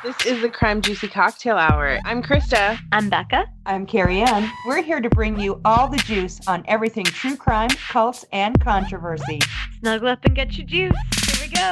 This is the Crime Juicy Cocktail Hour. I'm Krista. I'm Becca. I'm Carrie Ann. We're here to bring you all the juice on everything true crime, cults, and controversy. Snuggle up and get your juice. Here we go.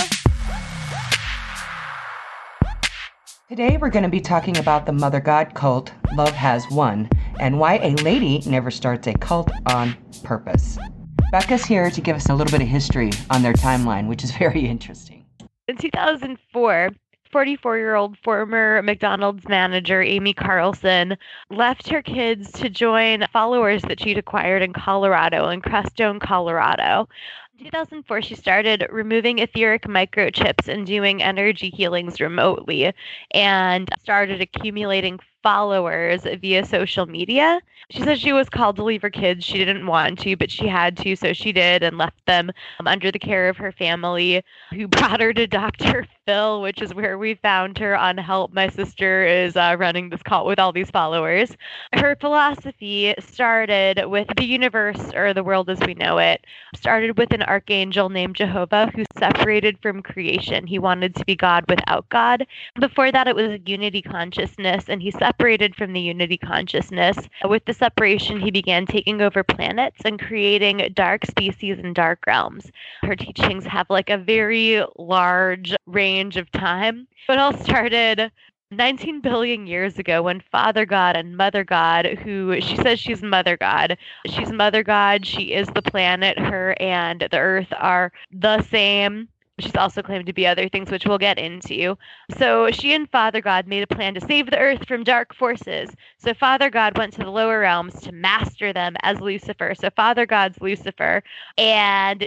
Today we're going to be talking about the Mother God cult, Love Has Won, and why a lady never starts a cult on purpose. Becca's here to give us a little bit of history on their timeline, which is very interesting. In 2004, 44-year-old former McDonald's manager Amy Carlson left her kids to join followers that she'd acquired in Colorado, in Crestone, Colorado. In 2004, she started removing etheric microchips and doing energy healings remotely and started accumulating followers via social media. She said she was called to leave her kids. She didn't want to, but she had to, so she did and left them under the care of her family, who brought her to Dr. Phil, which is where we found her on Help. My sister is running this cult with all these followers. Her philosophy started with the universe, or the world as we know it, started with an archangel named Jehovah who separated from creation. He wanted to be God without God. Before that, it was a unity consciousness, and he separated from the unity consciousness. With the separation, he began taking over planets and creating dark species and dark realms. Her teachings have like a very large range of time. It all started 19 billion years ago when Father God and Mother God, who she says she's Mother God. She's Mother God. She is the planet. Her and the Earth are the same. She's also claimed to be other things, which we'll get into. So she and Father God made a plan to save the Earth from dark forces. So Father God went to the lower realms to master them as Lucifer. So Father God's Lucifer. And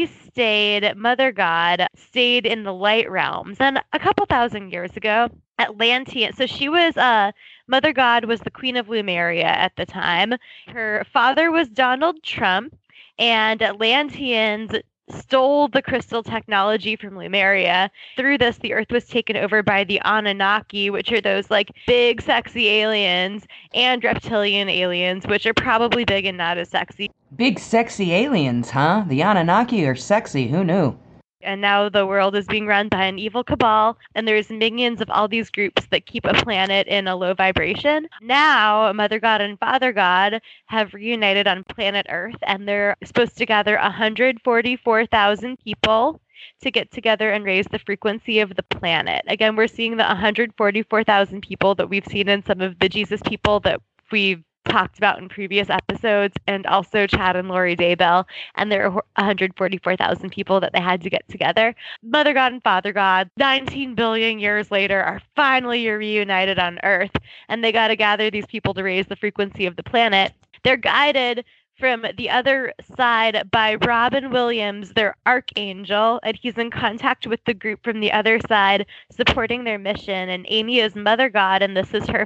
Mother God stayed in the light realms. Then a couple thousand years ago, Atlantean. So she was, Mother God was the Queen of Lemuria at the time. Her father was Donald Trump. And Atlanteans stole the crystal technology from Lemuria. Through this, the Earth was taken over by the Anunnaki, which are those like big, sexy aliens, and reptilian aliens, which are probably big and not as sexy. Big, sexy aliens, huh? The Anunnaki are sexy. Who knew? And now the world is being run by an evil cabal, and there's minions of all these groups that keep a planet in a low vibration. Now, Mother God and Father God have reunited on planet Earth, and they're supposed to gather 144,000 people to get together and raise the frequency of the planet. Again, we're seeing the 144,000 people that we've seen in some of the Jesus people that we've talked about in previous episodes, and also Chad and Lori Daybell, and there are 144,000 people that they had to get together. Mother God and Father God, 19 billion years later, are finally reunited on Earth, and they got to gather these people to raise the frequency of the planet. They're guided from the other side by Robin Williams, their archangel, and he's in contact with the group from the other side, supporting their mission. And Amy is Mother God, and this is her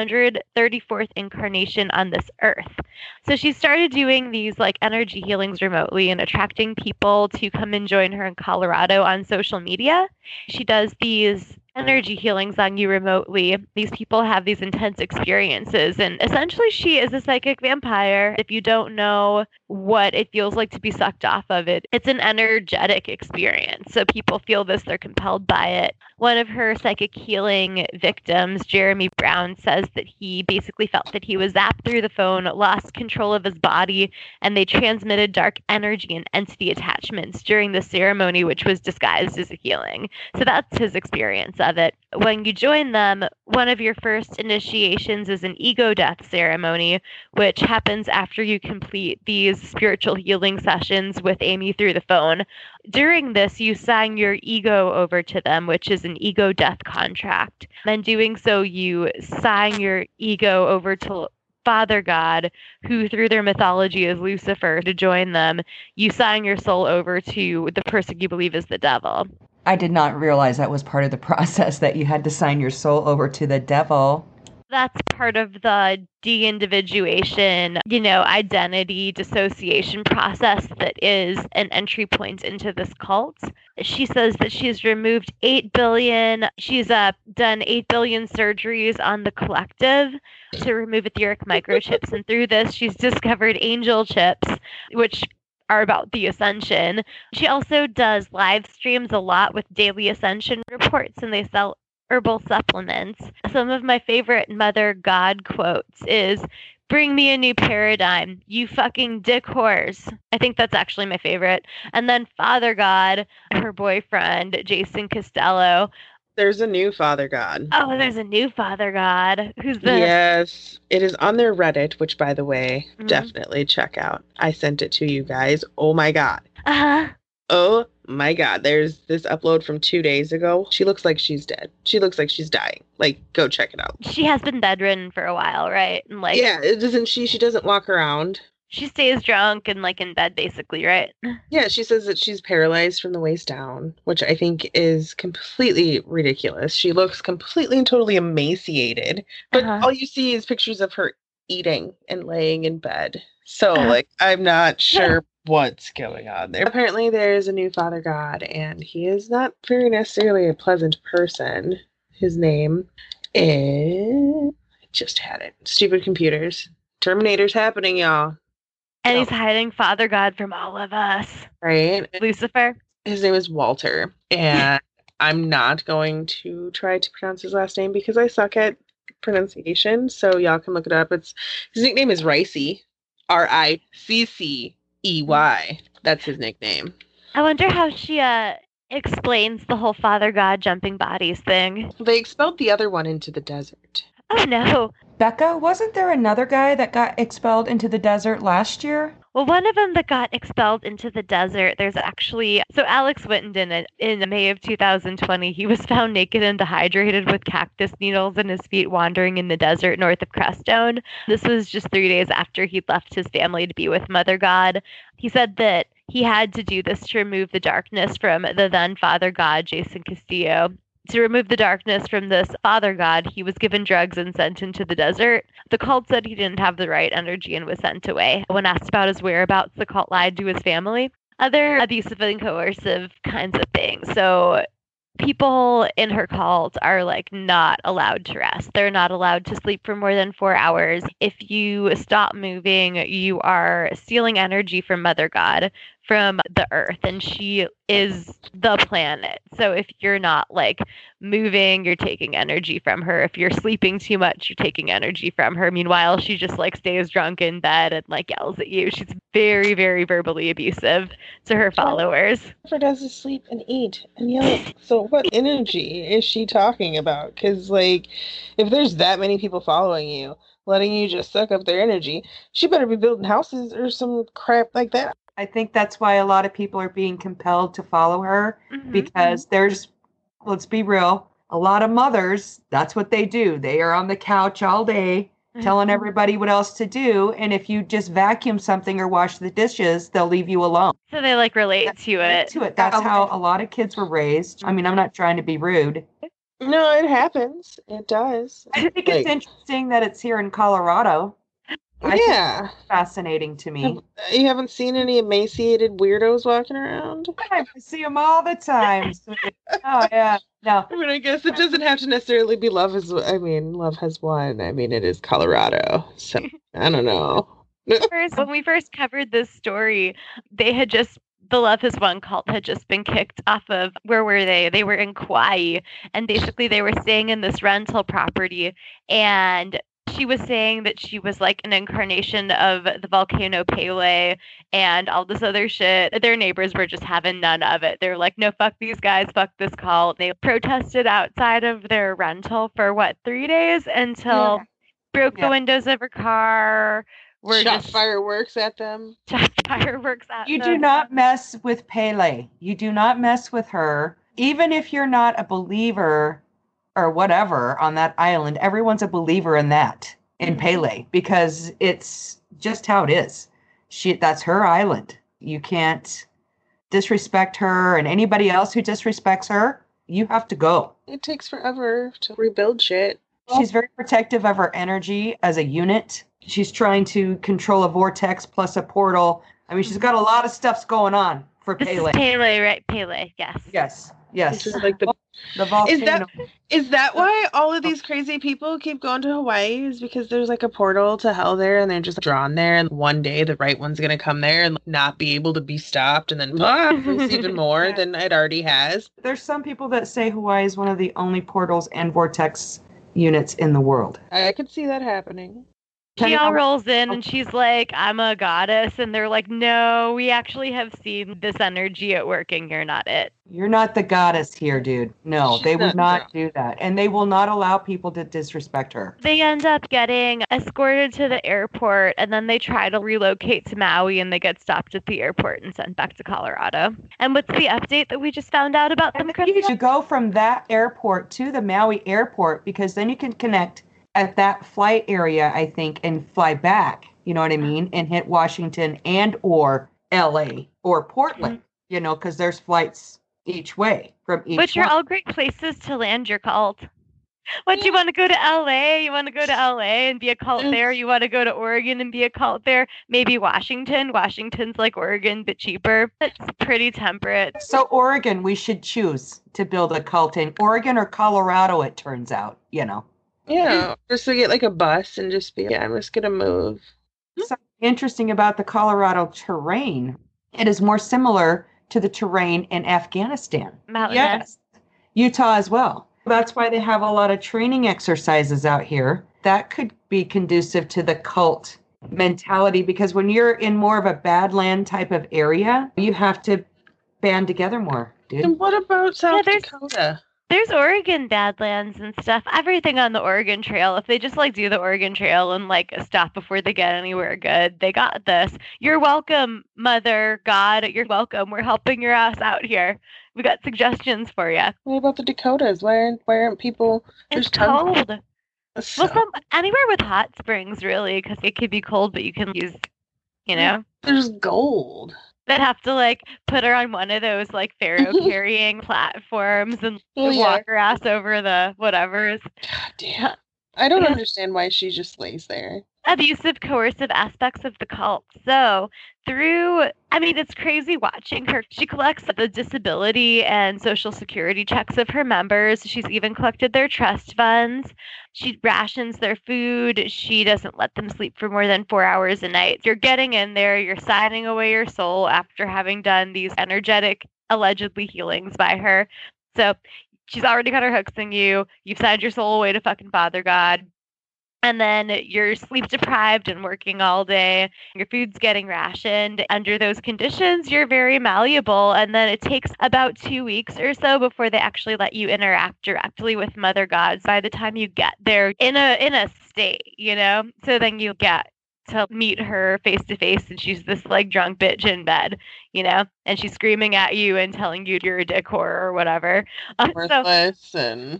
534th incarnation on this earth. So she started doing these like energy healings remotely and attracting people to come and join her in Colorado on social media. She does these energy healings on you remotely. These people have these intense experiences, and essentially she is a psychic vampire. If you don't know what it feels like to be sucked off of it, it's an energetic experience. So people feel this, they're compelled by it. One of her psychic healing victims, Jeremy Brown, says that he basically felt that he was zapped through the phone, lost control of his body, and they transmitted dark energy and entity attachments during the ceremony, which was disguised as a healing. So that's his experience of it. When you join them, one of your first initiations is an ego death ceremony, which happens after you complete these spiritual healing sessions with Amy through the phone. During this, you sign your ego over to them, which is an ego death contract. And doing so, you sign your ego over to Father God, who through their mythology is Lucifer. To join them, you sign your soul over to the person you believe is the devil. I did not realize that was part of the process, that you had to sign your soul over to the devil. That's part of the de-individuation, identity dissociation process that is an entry point into this cult. She says that she's removed 8 billion, she's done 8 billion surgeries on the collective to remove etheric microchips. And through this, she's discovered angel chips, which are about the ascension. She also does live streams a lot with daily ascension reports, and they sell herbal supplements. Some of my favorite Mother God quotes is, "Bring me a new paradigm, you fucking dick whores." I think that's actually my favorite. And then Father God, her boyfriend, Jason Costello. There's a new Father God. Oh, there's a new Father God. Who's the... Yes, it is on their Reddit, which, by the way, Mhm. definitely check out. I sent it to you guys. Oh my God. Uh-huh. Oh my God. There's this upload from 2 days ago. She looks like she's dead. She looks like she's dying. Like, go check it out. She has been bedridden for a while, right? And like, Yeah, she doesn't walk around. she stays drunk and like in bed basically, right? Yeah, she says that she's paralyzed from the waist down, which I think is completely ridiculous. She looks completely and totally emaciated, but Uh-huh. all you see is pictures of her eating and laying in bed. So, Uh-huh. like, I'm not sure what's going on there. Apparently, there's a new Father God, and he is not very necessarily a pleasant person. His name is... I just had it. Stupid computers. Terminator's happening, y'all. And he's hiding Father God from all of us. Right? Lucifer. His name is Walter, and I'm not going to try to pronounce his last name because I suck at pronunciation, so y'all can look it up. His nickname is Ricey, Riccey. That's his nickname. I wonder how she explains the whole Father God jumping bodies thing. They expelled the other one into the desert. Oh no. Becca, wasn't there another guy that got expelled into the desert last year? Well, one of them that got expelled into the desert, there's actually... So Alex Wittenden, in May of 2020, he was found naked and dehydrated with cactus needles in his feet wandering in the desert north of Crestone. This was just 3 days after he'd left his family to be with Mother God. He said that he had to do this to remove the darkness from the then Father God, Jason Castillo. To remove the darkness from this Father God, he was given drugs and sent into the desert. The cult said he didn't have the right energy and was sent away. When asked about his whereabouts, the cult lied to his family. Other abusive and coercive kinds of things. So people in her cult are like not allowed to rest. They're not allowed to sleep for more than 4 hours. If you stop moving, you are stealing energy from Mother God, from the earth, and she is the planet. So if you're not like moving, you're taking energy from her. If you're sleeping too much, you're taking energy from her. Meanwhile, she just like stays drunk in bed and like yells at you. She's very, very verbally abusive to her followers. Whoever does is sleep and eat and yell. So what energy is she talking about? Because, like, if there's that many people following you, letting you just suck up their energy, she better be building houses or some crap like that. I think that's why a lot of people are being compelled to follow her, because there's, let's be real, a lot of mothers, that's what they do. They are on the couch all day telling everybody what else to do. And if you just vacuum something or wash the dishes, they'll leave you alone. So they like relate to it. That's how a lot of kids were raised. I mean, I'm not trying to be rude. No, it happens. It does. I think it's interesting that it's here in Colorado. Yeah. Fascinating to me. You haven't seen any emaciated weirdos walking around? I see them all the time. Oh, yeah. No. I mean, I guess it doesn't have to necessarily be Love Has Won. I mean, it is Colorado. So, I don't know. When we first covered this story, the Love Has Won cult had just been kicked off of, where were they? They were in Kauai, and basically they were staying in this rental property, and she was saying that she was like an incarnation of the volcano Pele and all this other shit. Their neighbors were just having none of it. They were like, no, fuck these guys, fuck this cult. They protested outside of their rental for 3 days until broke the windows of her car. Shot fireworks at them. You do not mess with Pele. You do not mess with her. Even if you're not a believer or whatever on that island, everyone's a believer in that, in Pele, because it's just how it is. That's her island. You can't disrespect her, and anybody else who disrespects her, you have to go. It takes forever to rebuild shit. She's very protective of her energy as a unit. She's trying to control a vortex plus a portal. I mean, she's got a lot of stuff's going on for Pele. This is Pele, right? Pele, yes. Yes. This is like the volcano. Is that why all of these crazy people keep going to Hawaii? Is because there's like a portal to hell there and they're just drawn there, and one day the right one's gonna come there and not be able to be stopped, and then it's even more than it already has. There's some people that say Hawaii is one of the only portals and vortex units in the world. I could see that happening. She all rolls in and she's like, I'm a goddess. And they're like, no, we actually have seen this energy at work and you're not it. You're not the goddess here, dude. No, She's they would not not do that. And they will not allow people to disrespect her. They end up getting escorted to the airport and then they try to relocate to Maui and they get stopped at the airport and sent back to Colorado. And what's the update that we just found out about them, Krista? You should go from that airport to the Maui airport because then you can connect at that flight area, I think, and fly back, you know what I mean? And hit Washington and or LA or Portland, you know, because there's flights each way from each Which are one. all great places to land your cult. What, do you want to go to LA? You want to go to LA and be a cult there? You want to go to Oregon and be a cult there? Maybe Washington. Washington's like Oregon, but cheaper. It's pretty temperate. So Oregon, we should choose to build a cult in. Oregon or Colorado, it turns out, you know. Yeah, just to get like a bus and just be, I'm just gonna move. Something interesting about the Colorado terrain, it is more similar to the terrain in Afghanistan. Mountainous. Yes, Utah as well. That's why they have a lot of training exercises out here. That could be conducive to the cult mentality because when you're in more of a badland type of area, you have to band together more, dude. And what about South Dakota? There's Oregon Badlands and stuff. Everything on the Oregon Trail. If they just like do the Oregon Trail and like stop before they get anywhere good, they got this. You're welcome, Mother God. You're welcome. We're helping your ass out here. We got suggestions for you. What about the Dakotas? Why aren't people? It's cold. So... Well, anywhere with hot springs, really, because it could be cold, but you can use, you know. There's gold. They'd have to like put her on one of those like pharaoh carrying platforms and walk her ass over the whatevers. God damn. I don't understand why she just lays there. Abusive, coercive aspects of the cult. So it's crazy watching her. She collects the disability and social security checks of her members. She's even collected their trust funds. She rations their food. She doesn't let them sleep for more than 4 hours a night. You're getting in there. You're signing away your soul after having done these energetic, allegedly healings by her. So she's already got her hooks in you. You've signed your soul away to fucking Father God. And then you're sleep deprived and working all day. Your food's getting rationed. Under those conditions, you're very malleable. And then it takes about 2 weeks or so before they actually let you interact directly with Mother Gods. By the time you get there in a state, you know? So then you get to meet her face to face and she's this like drunk bitch in bed, you know? And she's screaming at you and telling you you're a dick whore or whatever. Worthless and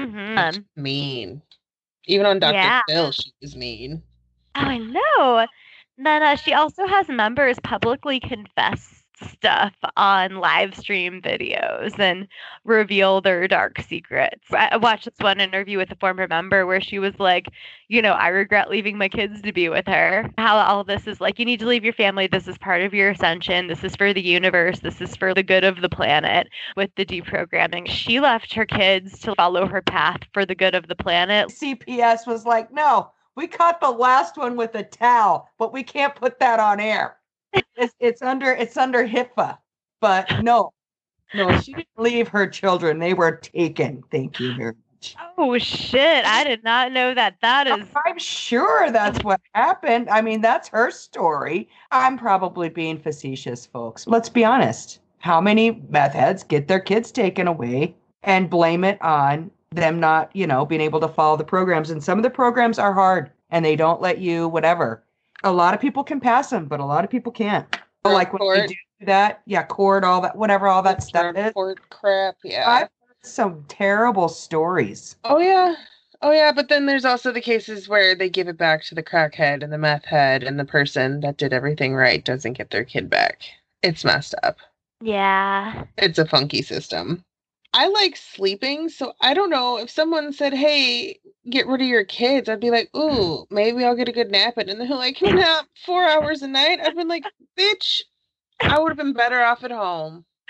mean. Even on Dr. Phil, she was mean. Oh, I know. And then she also has members publicly confess stuff on live stream videos and reveal their dark secrets. I watched this one interview with a former member where she was like, I regret leaving my kids to be with her. How all this is like, you need to leave your family. This is part of your ascension. This is for the universe. This is for the good of the planet. With the deprogramming, she left her kids to follow her path for the good of the planet. CPS was like, no, we caught the last one with a towel, but we can't put that on air. It's under HIPAA, but no, she didn't leave her children. They were taken. Thank you very much. Oh shit! I did not know that. I'm sure that's what happened. I mean, that's her story. I'm probably being facetious, folks. Let's be honest. How many meth heads get their kids taken away and blame it on them not, being able to follow the programs? And some of the programs are hard and they don't let you, whatever. A lot of people can pass them, but a lot of people can't. Like when they do that, court, all that, whatever, all that stuff is. Court crap, yeah. I've heard some terrible stories. Oh, yeah, but then there's also the cases where they give it back to the crackhead and the meth head and the person that did everything right doesn't get their kid back. It's messed up. Yeah. It's a funky system. I like sleeping, so I don't know if someone said, hey, get rid of your kids, I'd be like, ooh, maybe I'll get a good nap in. And they're like, nap 4 hours a night. I've been like, bitch, I would have been better off at home.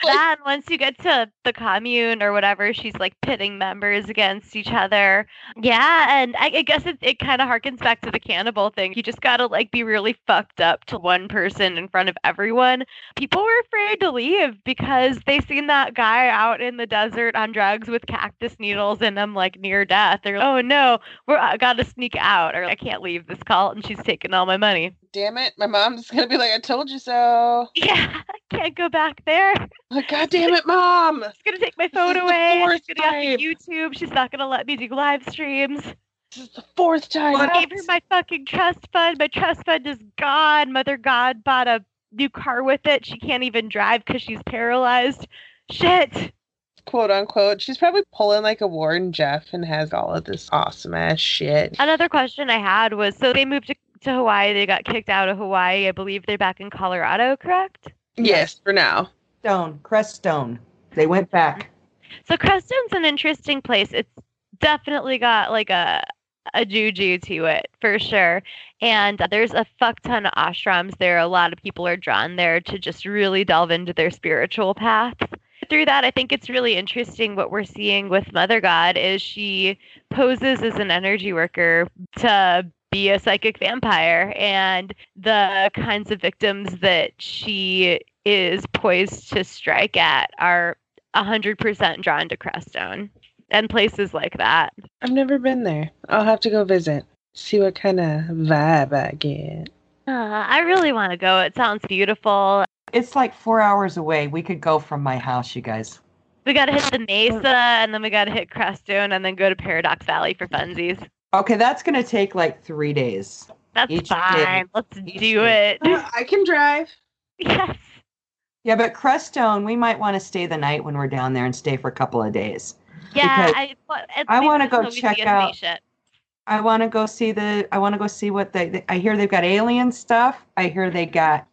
That, and once you get to the commune or whatever, she's like pitting members against each other. Yeah, and I guess it kind of harkens back to the cannibal thing. You just gotta like be really fucked up to one person in front of everyone. People were afraid to leave because they seen that guy out in the desert on drugs with cactus needles in him, like near death. They're like, oh no, I gotta sneak out, or I can't leave this cult, and she's taking all my money. Damn it, my mom's gonna be like, I told you so. Yeah, I can't go back there. Like, God damn it, Mom. She's gonna take my phone away. She's gonna have to YouTube. She's not gonna let me do live streams. This is the 4th time. I gave her my fucking trust fund. My trust fund is gone. Mother God bought a new car with it. She can't even drive because she's paralyzed. Shit. Quote unquote. She's probably pulling like a Warren Jeff and has all of this awesome ass shit. Another question I had was, so they moved to Hawaii. They got kicked out of Hawaii. I believe they're back in Colorado, correct? Yes, for now. Crestone. They went back. So Crestone's an interesting place. It's definitely got like a juju to it, for sure. And there's a fuck ton of ashrams there. A lot of people are drawn there to just really delve into their spiritual path. Through that, I think it's really interesting what we're seeing with Mother God is she poses as an energy worker to be a psychic vampire, and the kinds of victims that she is poised to strike at are 100% drawn to Crestone and places like that. I've never been there. I'll have to go visit. See what kind of vibe I get. I really want to go. It sounds beautiful. It's like 4 hours away. We could go from my house, you guys. We got to hit the Mesa, and then we got to hit Crestone, and then go to Paradox Valley for funsies. Okay, that's going to take like 3 days. That's fine. Let's do it. I can drive. Yes. Yeah, but Crestone, we might want to stay the night when we're down there and stay for a couple of days. Yeah, I want to go check out. Spaceship. I want to go see what I hear they've got alien stuff. I hear they got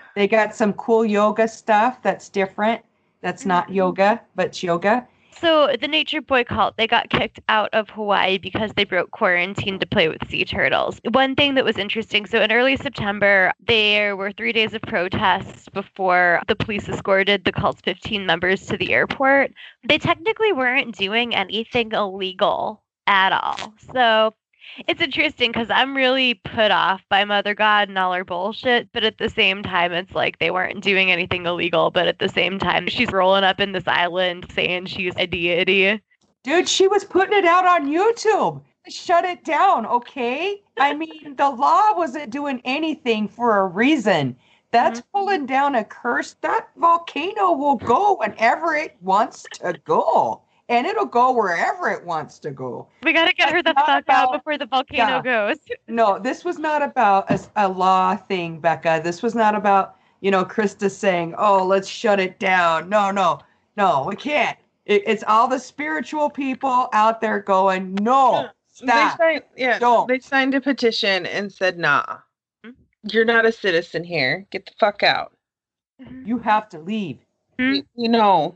some cool yoga stuff that's different. That's not yoga, but it's yoga. So the Nature Boy cult, they got kicked out of Hawaii because they broke quarantine to play with sea turtles. One thing that was interesting, so in early September, there were 3 days of protests before the police escorted the cult's 15 members to the airport. They technically weren't doing anything illegal at all. So it's interesting because I'm really put off by Mother God and all her bullshit, but at the same time, it's like they weren't doing anything illegal, but at the same time, she's rolling up in this island saying she's a deity. Dude, she was putting it out on YouTube. Shut it down, okay? I mean, the law wasn't doing anything for a reason. That's pulling down a curse. That volcano will go whenever it wants to go. And it'll go wherever it wants to go. We got to get her the fuck out before the volcano goes. No, this was not about a law thing, Becca. This was not about, Krista saying, oh, let's shut it down. No, we can't. It's all the spiritual people out there going, no, stop. They signed a petition and said, nah, you're not a citizen here. Get the fuck out. You have to leave. No,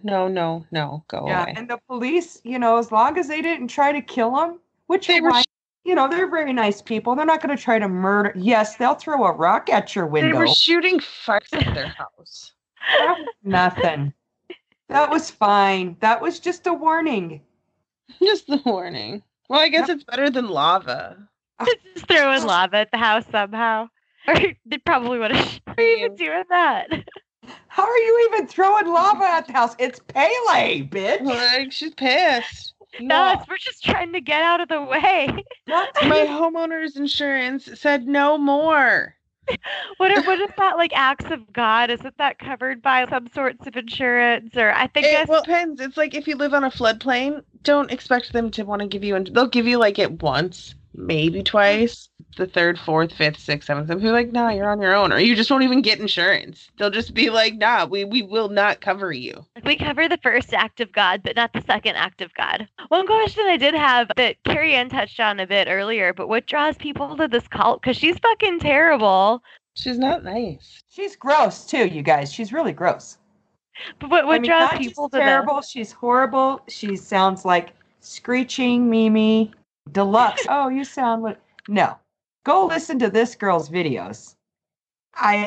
go away. And the police, as long as they didn't try to kill him, which they were, they're very nice people. They're not going to try to murder. Yes, they'll throw a rock at your window. They were shooting fireworks at their house. That was nothing. That was fine. That was just a warning. Just the warning. Well, I guess it's better than lava. Just throwing lava at the house somehow. Or they probably would have. Why are you even doing that? How are you even throwing lava at the house? It's Pele, bitch. Like, she's pissed. No, we're just trying to get out of the way. My homeowner's insurance said no more. What is that, like, acts of God? Isn't that covered by some sorts of insurance? Or I think it depends. It's like if you live on a floodplain, don't expect them to want to give you. They'll give you like it once, maybe twice. The third, fourth, fifth, sixth, seventh. Some people are like, nah, you're on your own, or you just won't even get insurance. They'll just be like, nah, we will not cover you. We cover the first act of God, but not the second act of God. One question I did have that Carrie Ann touched on a bit earlier, but what draws people to this cult? Because she's fucking terrible. She's not nice. She's gross too, you guys. She's really gross. But what draws people to terrible? This? She's horrible. She sounds like screeching Mimi Deluxe. Oh, you sound like no. Go listen to this girl's videos.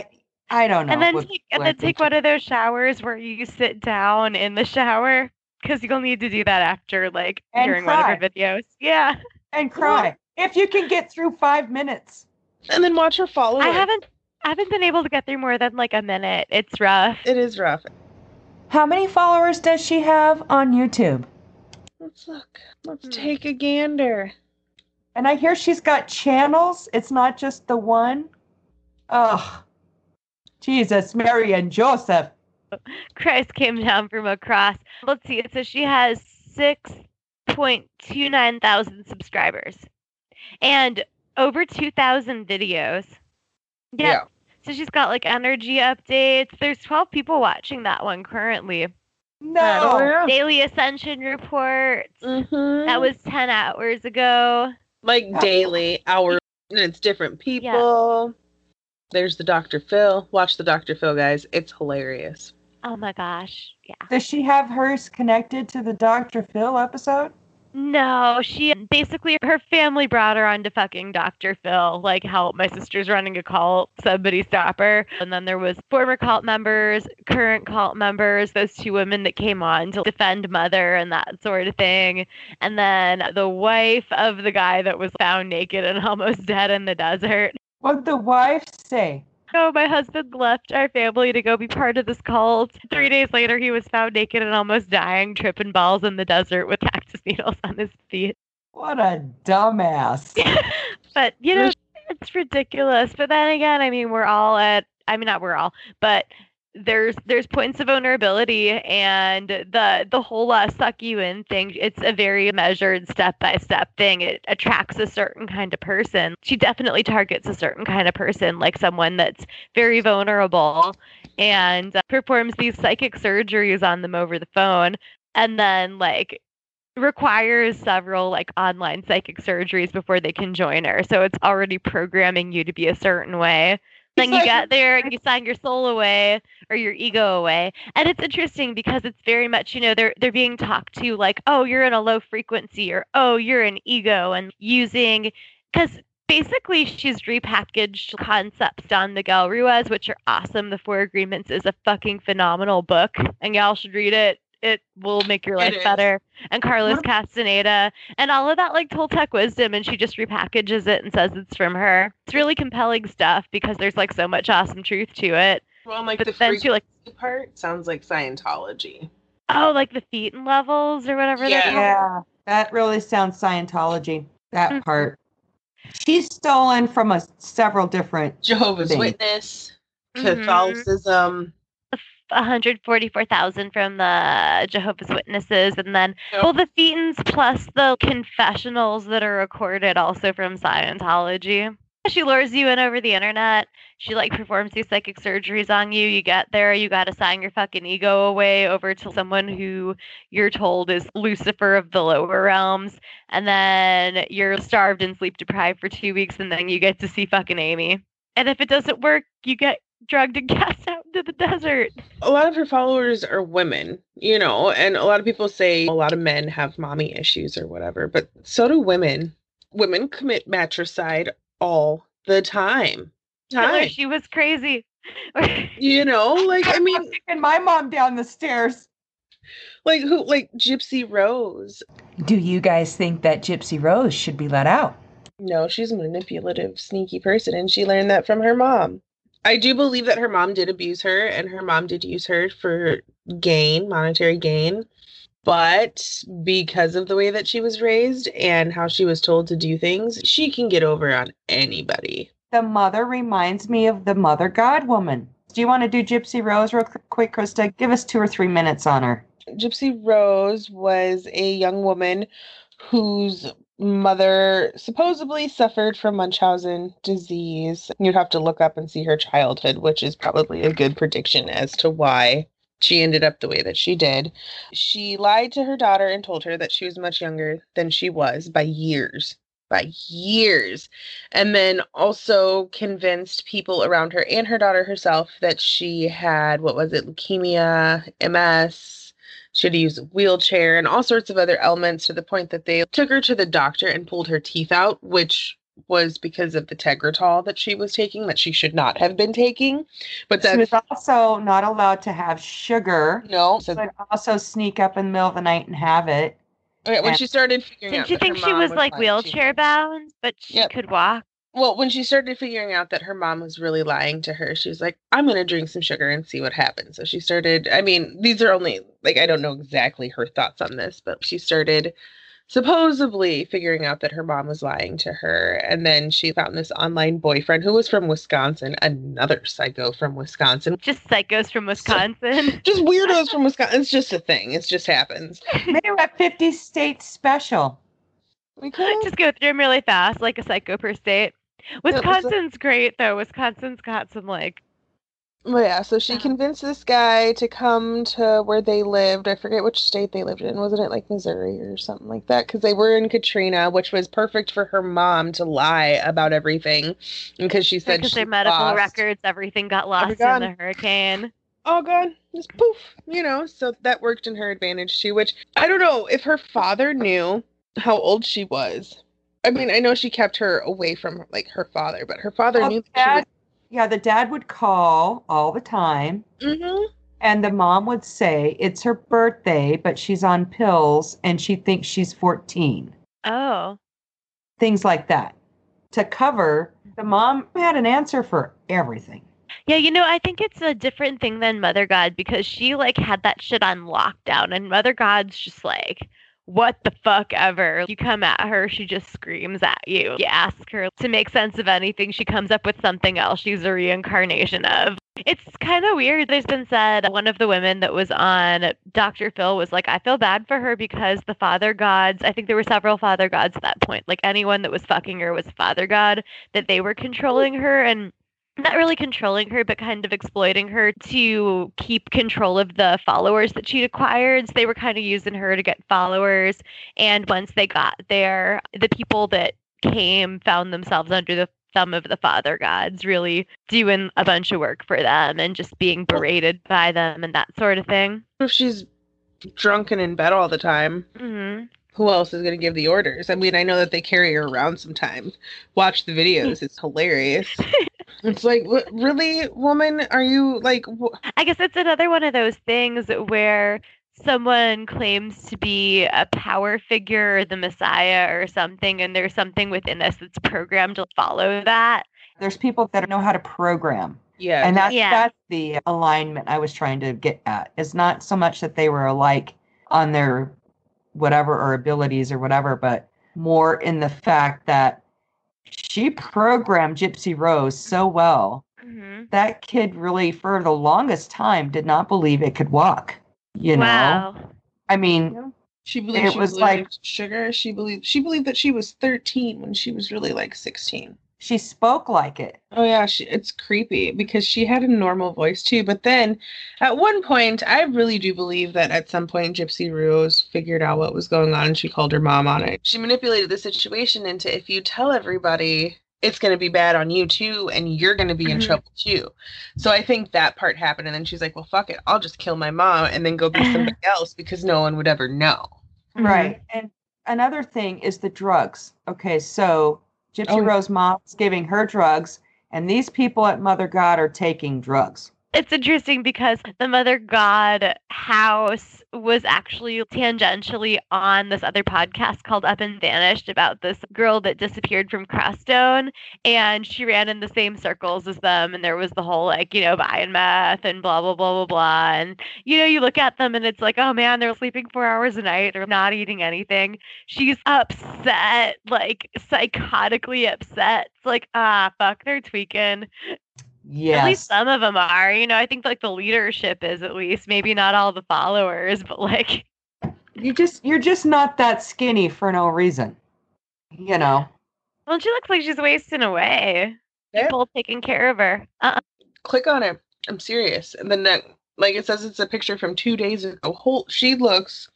I don't know. And then take one of those showers where you sit down in the shower, because you'll need to do that after hearing one of her videos. Yeah. And cry. If you can get through 5 minutes. And then watch her follow. I haven't been able to get through more than a minute. It's rough. It is rough. How many followers does she have on YouTube? Let's look. Let's take a gander. And I hear she's got channels. It's not just the one. Oh, Jesus, Mary, and Joseph. Christ came down from a cross. Let's see. It says she has 6.29 thousand subscribers and over 2,000 videos. Yeah. So she's got energy updates. There's 12 people watching that one currently. No. Daily Ascension reports. That was 10 hours ago. Daily, hour, and it's different people. Yeah. There's the Dr. Phil. Watch the Dr. Phil, guys. It's hilarious. Oh my gosh. Yeah. Does she have hers connected to the Dr. Phil episode? No, she basically, her family brought her on to fucking Dr. Phil, help, my sister's running a cult, somebody stop her. And then there was former cult members, current cult members, those two women that came on to defend Mother and that sort of thing. And then the wife of the guy that was found naked and almost dead in the desert. What'd the wife say? No, my husband left our family to go be part of this cult. 3 days later, he was found naked and almost dying, tripping balls in the desert with cactus needles on his feet. What a dumbass. But, it's ridiculous. But then again, not we're all, but there's points of vulnerability, and the whole suck you in thing, it's a very measured step-by-step thing. It attracts a certain kind of person. She definitely targets a certain kind of person, like someone that's very vulnerable, and performs these psychic surgeries on them over the phone, and then requires several online psychic surgeries before they can join her. So it's already programming you to be a certain way. Then you get there and you sign your soul away or your ego away. And it's interesting because it's very much, they're being talked to oh, you're in a low frequency, or oh, you're an ego, and because basically she's repackaged concepts Don Miguel Ruiz, which are awesome. The Four Agreements is a fucking phenomenal book, and y'all should read it. It will make your life better. And Carlos Castaneda and all of that Toltec wisdom, and she just repackages it and says it's from her. It's really compelling stuff because there's so much awesome truth to it. Well, the frequency part sounds like Scientology. Oh, the Thetan levels or whatever. Yeah, that really sounds Scientology. That part. She's stolen from several different Jehovah's Witness, Catholicism. 144,000 from the Jehovah's Witnesses, and then the Thetans plus the confessionals that are recorded also from Scientology. She lures you in over the internet. She performs these psychic surgeries on you. You get there, you got to sign your fucking ego away over to someone who you're told is Lucifer of the lower realms, and then you're starved and sleep deprived for 2 weeks, and then you get to see fucking Amy. And if it doesn't work, you get drugged and cast out into the desert. A lot of her followers are women, and a lot of people say a lot of men have mommy issues or whatever, but so do women. Women commit matricide all the time. She was crazy. Picking my mom down the stairs. Who? Gypsy Rose. Do you guys think that Gypsy Rose should be let out? No, she's a manipulative, sneaky person, and she learned that from her mom. I do believe that her mom did abuse her, and her mom did use her for monetary gain. But because of the way that she was raised and how she was told to do things, she can get over on anybody. The mother reminds me of the Mother God woman. Do you want to do Gypsy Rose real quick, Krista? Give us 2 or 3 minutes on her. Gypsy Rose was a young woman whose mother supposedly suffered from Munchausen disease. You'd have to look up and see her childhood, which is probably a good prediction as to why she ended up the way that she did. She lied to her daughter and told her that she was much younger than she was by years. And then also convinced people around her and her daughter herself that she had, leukemia, MS. She had to use a wheelchair and all sorts of other ailments, to the point that they took her to the doctor and pulled her teeth out, which was because of the Tegretol that she was taking that she should not have been taking. But She was that's also not allowed to have sugar, no. So but also sneak up in the middle of the night and have it. okay, when And- she started figuring Didn't out you that her think she mom was like lying to wheelchair her- bound, but she Yep. could walk? Well, when she started figuring out that her mom was really lying to her, she was like, I'm going to drink some sugar and see what happens. So she started, I mean, these are only, like, I don't know exactly her thoughts on this, but she started supposedly figuring out that her mom was lying to her. And then she found this online boyfriend who was from Wisconsin, another psycho from Wisconsin. Just psychos from Wisconsin. Just weirdos from Wisconsin. It's just a thing. It just happens. Maybe we're at 50 States Special. We could. Just go through them really fast, like a psycho per state. Wisconsin's great though. Wisconsin's got some like Well, yeah, so she convinced this guy to come to where they lived. I forget which state they lived in. Wasn't it like Missouri or something like that? Because they were in Katrina, which was perfect for her mom to lie about everything. Because she said because she their medical lost. records, everything got lost in gone. the hurricane. Oh, God. Just poof. So that worked in her advantage, too, which I don't know if her father knew how old she was. I mean, I know she kept her away from, like, her father, but her father knew that Yeah, the dad would call all the time. Mm-hmm. And the mom would say it's her birthday, but she's on pills and she thinks she's 14. Oh. Things like that. To cover, the mom had an answer for everything. Yeah, I think it's a different thing than Mother God because she like had that shit on lockdown and Mother God's just like, what the fuck ever. You come at her, she just screams at you. You ask her to make sense of anything, she comes up with something else she's a reincarnation of. It's kind of weird. There's been said one of the women that was on Dr. Phil was like, I feel bad for her because the father gods, I think there were several father gods at that point. Like anyone that was fucking her was a father god, that they were controlling her and not really controlling her, but kind of exploiting her to keep control of the followers that she'd acquired. So they were kind of using her to get followers. And once they got there, the people that came found themselves under the thumb of the father gods, really doing a bunch of work for them and just being berated by them and that sort of thing. If she's drunk and in bed all the time, who else is going to give the orders? I mean, I know that they carry her around sometimes. Watch the videos. It's hilarious. It's like, really, woman? Are you like... I guess it's another one of those things where someone claims to be a power figure or the Messiah or something, and there's something within us that's programmed to follow that. There's people that know how to program. Yeah. And that's the alignment I was trying to get at. It's not so much that they were alike on their whatever or abilities or whatever, but more in the fact that she programmed Gypsy Rose so well. That kid really, for the longest time, did not believe it could walk. Wow. Know? I mean, she believed it she was was like sugar. She believed that she was 13 when she was really like 16. She spoke like it. Oh yeah, it's creepy because she had a normal voice too. But then at one point, I really do believe that at some point Gypsy Rose figured out what was going on and she called her mom on it. She manipulated the situation into, if you tell everybody, it's going to be bad on you too and you're going to be in trouble too. So I think that part happened and then she's like, well, fuck it. I'll just kill my mom and then go be somebody else because no one would ever know. Right. And another thing is the drugs. Okay, so Gypsy Rose mom's giving her drugs, and these people at Mother God are taking drugs. It's interesting because the Mother God house was actually tangentially on this other podcast called Up and Vanished about this girl that disappeared from Crestone, and she ran in the same circles as them, and there was the whole like, buying meth and blah, blah, blah, blah, blah. And, you look at them and it's like, oh man, they're sleeping 4 hours a night or not eating anything. She's upset, like psychotically upset. It's like, fuck, they're tweaking. Yes. At least some of them are. I think like the leadership is at least. Maybe not all the followers, but like you're just not that skinny for no reason. Well, she looks like she's wasting away. People taking care of her. Click on it. I'm serious. And then like it says it's a picture from 2 days ago. She looks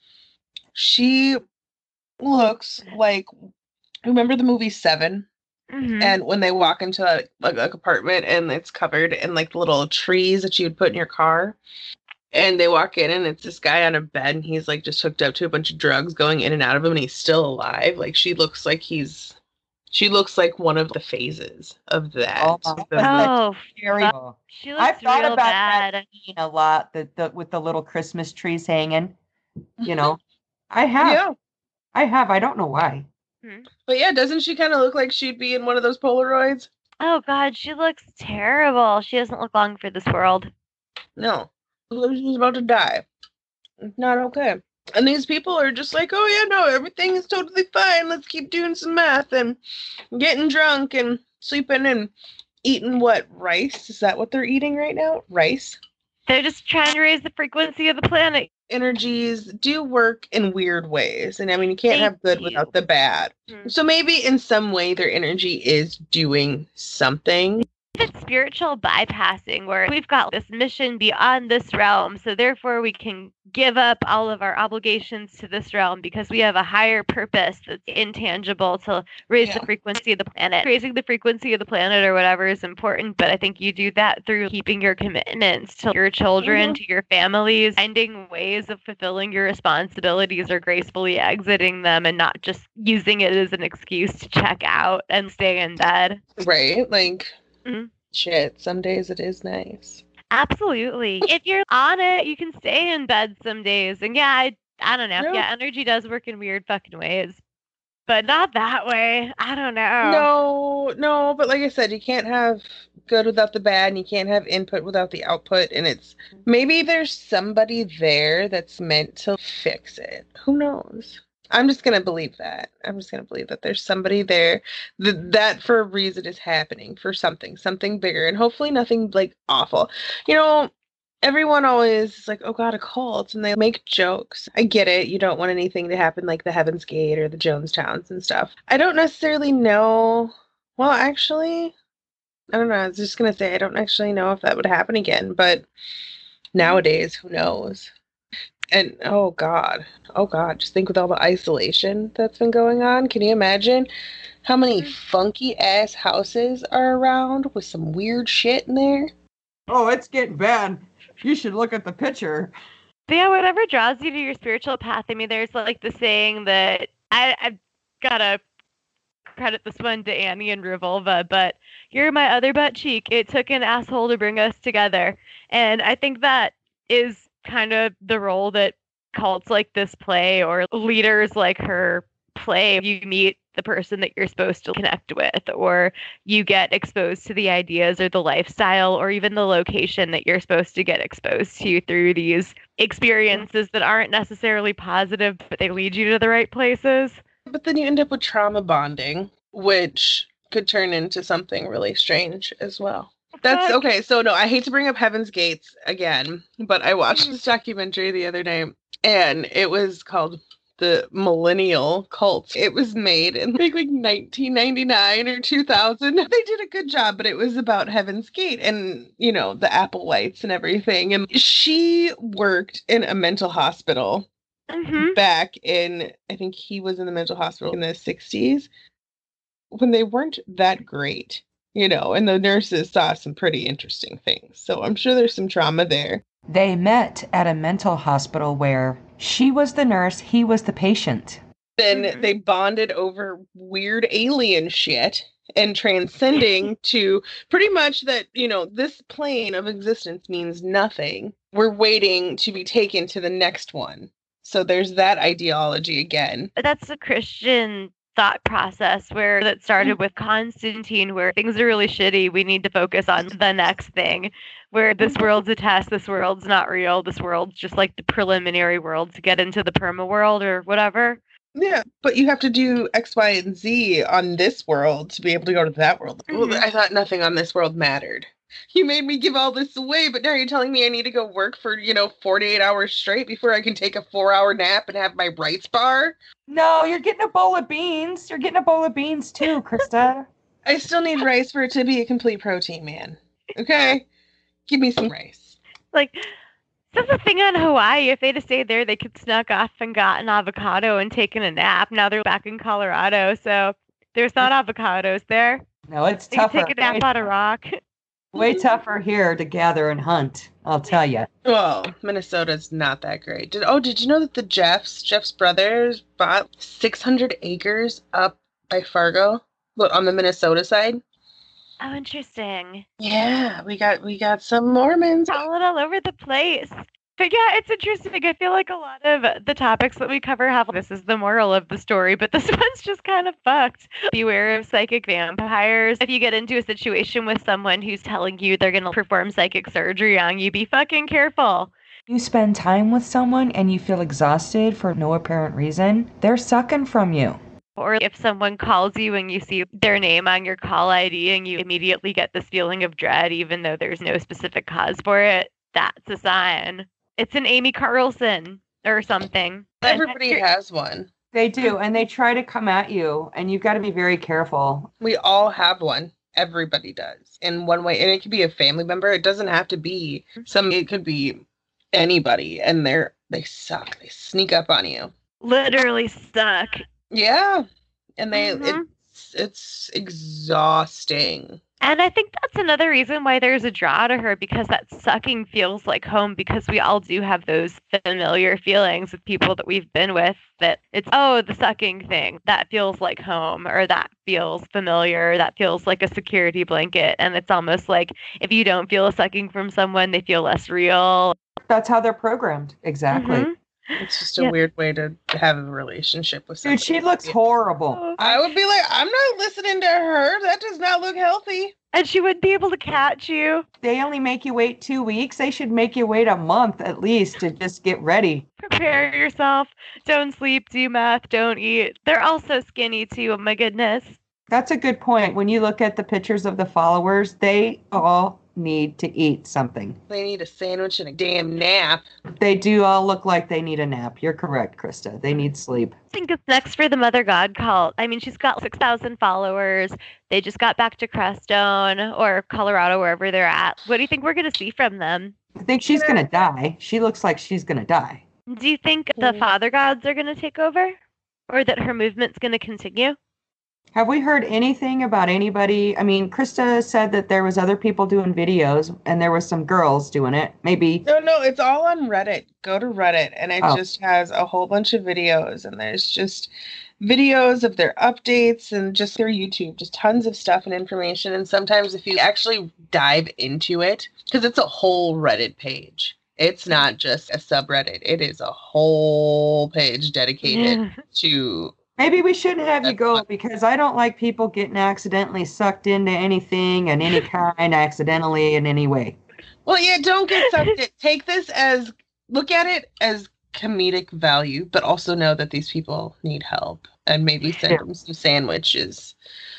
like, remember the movie Seven? And when they walk into like a apartment and it's covered in like little trees that you would put in your car, and they walk in and it's this guy on a bed and he's like just hooked up to a bunch of drugs going in and out of him and he's still alive. Like she looks like he's She looks like one of the phases of that. Oh, Oh, Scary. fuck. She looks I've thought real about bad. that scene a lot, with the little Christmas trees hanging. You know, I have. Yeah. I don't know why. But yeah, doesn't she kind of look like she'd be in one of those Polaroids? Oh, God, she looks terrible. She doesn't look long for this world. No. Looks like she's about to die. It's not okay. And these people are just like, oh yeah, no, everything is totally fine. Let's keep doing some math and getting drunk and sleeping and eating what? Rice? Is that what they're eating right now? Rice? They're just trying to raise the frequency of the planet. Energies do work in weird ways. And I mean, you can't They have good do. without the bad. So maybe in some way their energy is doing something. It's spiritual bypassing, where we've got this mission beyond this realm, so therefore we can give up all of our obligations to this realm because we have a higher purpose that's intangible to raise the frequency of the planet. Raising the frequency of the planet or whatever is important, but I think you do that through keeping your commitments to your children, to your families, finding ways of fulfilling your responsibilities or gracefully exiting them and not just using it as an excuse to check out and stay in bed. Right? Like, Mhm. shit, some days it is nice. Absolutely. If you're on it, you can stay in bed some days. And yeah, I don't know. Yeah. Yeah, energy does work in weird fucking ways. But not that way. I don't know. No, but like I said, you can't have good without the bad, and you can't have input without the output, and it's maybe there's somebody there that's meant to fix it. Who knows? I'm just gonna believe that. I'm just gonna believe that there's somebody there that for a reason is happening, for something bigger, and hopefully nothing like awful. You know, everyone always is like, oh God, a cult, and they make jokes. I get it. You don't want anything to happen like the Heaven's Gate or the Jonestowns and stuff. I don't necessarily know. Well, actually, I don't know. I was just gonna say I don't actually know if that would happen again, but nowadays, who knows? And oh God, just think with all the isolation that's been going on. Can you imagine how many funky ass houses are around with some weird shit in there? Oh, it's getting bad. You should look at the picture. But yeah, whatever draws you to your spiritual path. I mean, there's like the saying that I've got to credit this one to Annie and Revolva, but you're my other butt cheek. It took an asshole to bring us together. And I think that is kind of the role that cults like this play, or leaders like her play. You meet the person that you're supposed to connect with, or you get exposed to the ideas or the lifestyle or even the location that you're supposed to get exposed to through these experiences that aren't necessarily positive, but they lead you to the right places. But then you end up with trauma bonding, which could turn into something really strange as well. That's okay. So no, I hate to bring up Heaven's Gates again, but I watched this documentary the other day, and it was called The Millennial Cult. It was made in like 1999 or 2000. They did a good job, but it was about Heaven's Gate and, you know, the Applewhites and everything. And she worked in a mental hospital back in, I think he was in the mental hospital in the 60s, when they weren't that great. You know, and the nurses saw some pretty interesting things. So I'm sure there's some trauma there. They met at a mental hospital where she was the nurse, he was the patient. Then they bonded over weird alien shit and transcending to pretty much that, you know, this plane of existence means nothing. We're waiting to be taken to the next one. So there's that ideology again. That's a Christian thought process where that started with Constantine, where things are really shitty. We need to focus on the next thing, where this world's a test, this world's not real, this world's just like the preliminary world to get into the perma world or whatever. Yeah, but you have to do X, Y, and Z on this world to be able to go to that world. Well, I thought nothing on this world mattered. You made me give all this away, but now you're telling me I need to go work for, 48 hours straight before I can take a 4-hour nap and have my rice bar? No, you're getting a bowl of beans. You're getting a bowl of beans too, Krista. I still need rice for it to be a complete protein, man. Okay? Give me some rice. Like, that's the thing on Hawaii. If they'd have stayed there, they could snuck off and got an avocado and taken a nap. Now they're back in Colorado, so there's not avocados there. No, it's they tougher. Take a nap on a rock. Way tougher here to gather and hunt, I'll tell you. Well, Minnesota's not that great. Did you know that the Jeff's brothers bought 600 acres up by Fargo? But on the Minnesota side? Oh, interesting. Yeah, we got some Mormons. All over the place. But yeah, it's interesting. I feel like a lot of the topics that we cover have this is the moral of the story, but this one's just kind of fucked. Beware of psychic vampires. If you get into a situation with someone who's telling you they're going to perform psychic surgery on you, be fucking careful. You spend time with someone and you feel exhausted for no apparent reason, they're sucking from you. Or if someone calls you and you see their name on your call ID and you immediately get this feeling of dread, even though there's no specific cause for it, that's a sign. It's an Amy Carlson or something. Everybody has one. They do, and they try to come at you, and you've got to be very careful. We all have one. Everybody does in one way. And it could be a family member. It doesn't have to be it could be anybody. And they suck. They sneak up on you. Literally suck. Yeah. And it's exhausting. And I think that's another reason why there's a draw to her, because that sucking feels like home, because we all do have those familiar feelings with people that we've been with, that it's, oh, the sucking thing, that feels like home, or that feels familiar, that feels like a security blanket. And it's almost like if you don't feel a sucking from someone, they feel less real. That's how they're programmed. Exactly. Mm-hmm. It's just a weird way to have a relationship with someone. Dude, she looks horrible. I would be like, I'm not listening to her. That does not look healthy. And she wouldn't be able to catch you. They only make you wait 2 weeks. They should make you wait a month at least to just get ready. Prepare yourself. Don't sleep, do meth, don't eat. They're all so skinny too, oh my goodness. That's a good point. When you look at the pictures of the followers, they all need to eat something. They need a sandwich and a damn nap. They do all look like they need a nap. You're correct, Krista. They need sleep. I think it's next for the Mother God cult. I mean, she's got 6,000 followers. They just got back to Crestone or Colorado, wherever they're at. What do you think we're going to see from them? I think she's going to die. She looks like she's going to die. Do you think the Father Gods are going to take over? Or that her movement's going to continue? Have we heard anything about anybody? I mean, Krista said that there was other people doing videos and there was some girls doing it. Maybe. No, it's all on Reddit. Go to Reddit and it just has a whole bunch of videos, and there's just videos of their updates and just their YouTube, just tons of stuff and information. And sometimes if you actually dive into it, because it's a whole Reddit page. It's not just a subreddit. It is a whole page dedicated to... Maybe we shouldn't have you go, because I don't like people getting accidentally sucked into anything and any kind accidentally in any way. Well, yeah, don't get sucked in. Look at it as comedic value, but also know that these people need help, and maybe send them some sandwiches.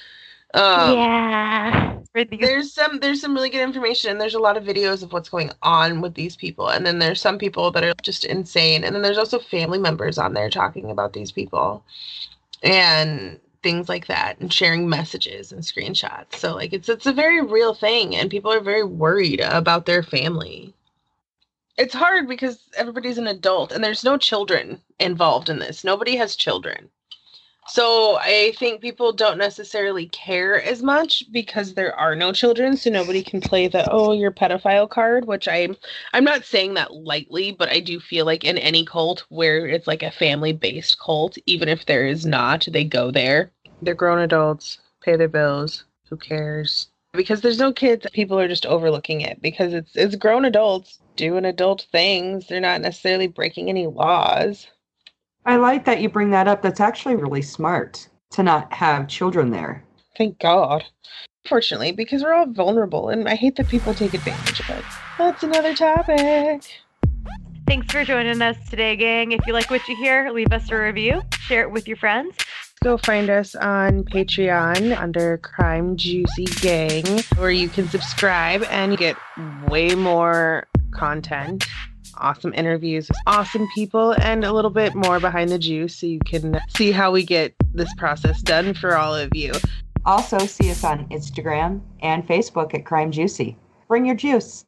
There's some really good information, and there's a lot of videos of what's going on with these people, and then there's some people that are just insane, and then there's also family members on there talking about these people and things like that, and sharing messages and screenshots. So like it's a very real thing, and people are very worried about their family. It's hard because everybody's an adult and there's no children involved in this. Nobody has children. So I think people don't necessarily care as much because there are no children, so nobody can play the, oh, you're pedophile card, which I'm not saying that lightly, but I do feel like in any cult where it's like a family-based cult, even if there is not, they go there. They're grown adults, pay their bills, who cares? Because there's no kids, people are just overlooking it because it's grown adults doing adult things. They're not necessarily breaking any laws. I like that you bring that up. That's actually really smart to not have children there. Thank God. Fortunately, because we're all vulnerable, and I hate that people take advantage of it. That's another topic. Thanks for joining us today, gang. If you like what you hear, leave us a review, share it with your friends. Go find us on Patreon under Crime Juicy Gang, where you can subscribe and get way more content. Awesome interviews with awesome people, and a little bit more behind the juice so you can see how we get this process done for all of you. Also, see us on Instagram and Facebook at Crime Juicy. Bring your juice.